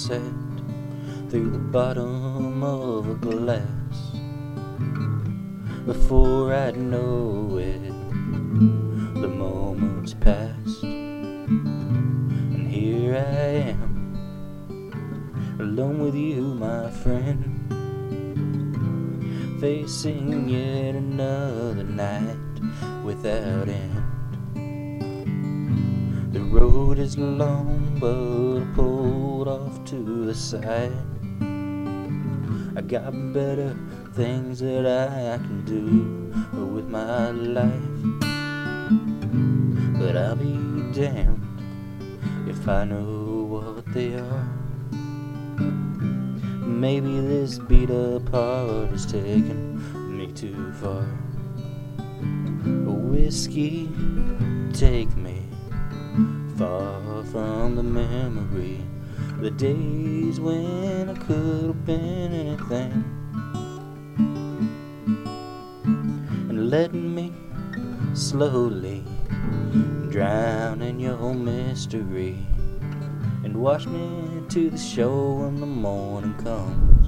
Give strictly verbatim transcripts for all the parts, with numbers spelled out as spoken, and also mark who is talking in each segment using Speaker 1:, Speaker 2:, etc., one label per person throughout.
Speaker 1: sunset through the bottom of a glass. Before I'd know it, the moment's passed, and here I am, alone with you, my friend, facing yet another night without end. The road is long, but I pulled off to the side. I got better things that I can do with my life, but I'll be damned if I know what they are. Maybe this beat up heart is taking me too far. Whiskey, take me far from the memory, the days when I could have been anything, and let me slowly drown in your mystery, and wash me to the shore when the morning comes.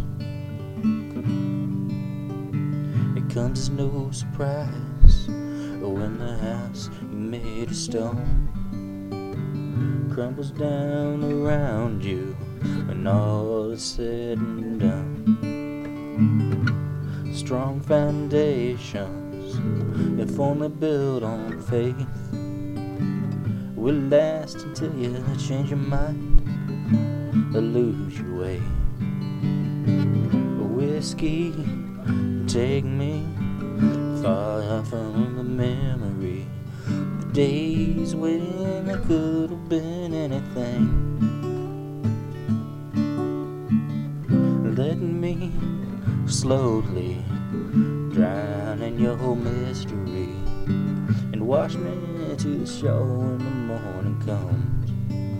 Speaker 1: It comes as no surprise when the house you made of stone crumbles down around you when all is said and done. Strong foundations, if only built on faith, will last until you change your mind or lose your way. Whiskey, take me far from the memory, the days when I could have been anything. Let me slowly drown in your mystery, and wash me to the shore when the morning comes.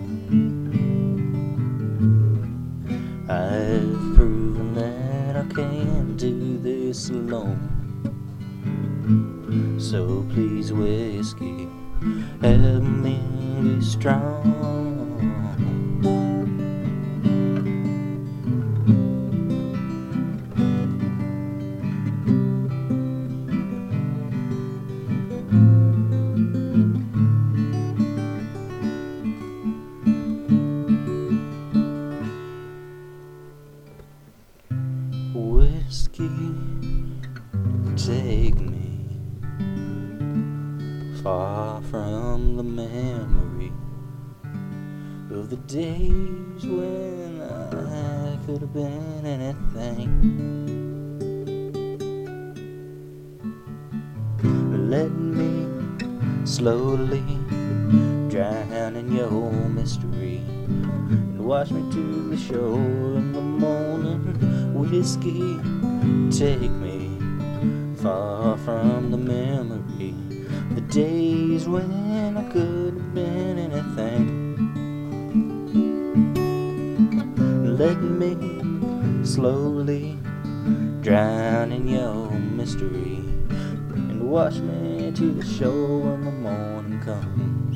Speaker 1: I've proven that I can't do this alone, so please, whiskey, help me be strong. Whiskey, take me far from the memory of the days when I could have been anything. Let me slowly drown in your mystery, and wash me to the shore in the morning. Whiskey, take me far from the memory, the days when I could have been anything. Let me slowly drown in your mystery, and wash me to the shore when the morning comes.